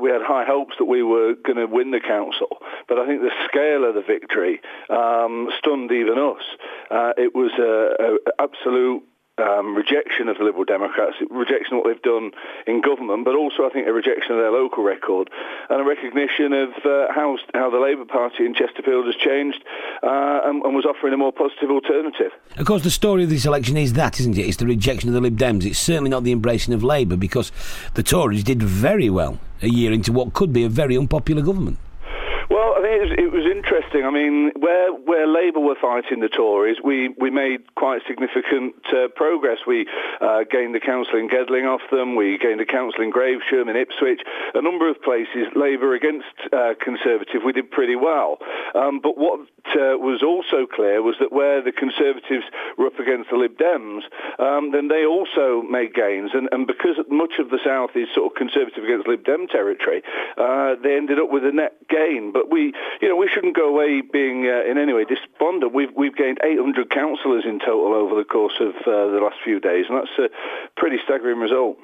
we had high hopes that we were going to win the council, but I think the scale of the victory stunned even us. It was an absolute rejection of the Liberal Democrats, rejection of what they've done in government, but also I think a rejection of their local record and a recognition of how the Labour Party in Chesterfield has changed and was offering a more positive alternative. Of course, the story of this election is that, isn't it? It's the rejection of the Lib Dems. It's certainly not the embracing of Labour, because the Tories did very well a year into what could be a very unpopular government. Well, I think it was interesting. I mean, where Labour were fighting the Tories, we made quite significant progress. We gained the council in Gedling off them. We gained a council in Gravesham, in Ipswich. A number of places, Labour against Conservative, we did pretty well. But what was also clear was that where the Conservatives were up against the Lib Dems, then they also made gains. And because much of the South is sort of Conservative against Lib Dem territory, they ended up with a net gain. But we shouldn't go away being in any way despondent. We've gained 800 councillors in total over the course of the last few days, and that's a pretty staggering result.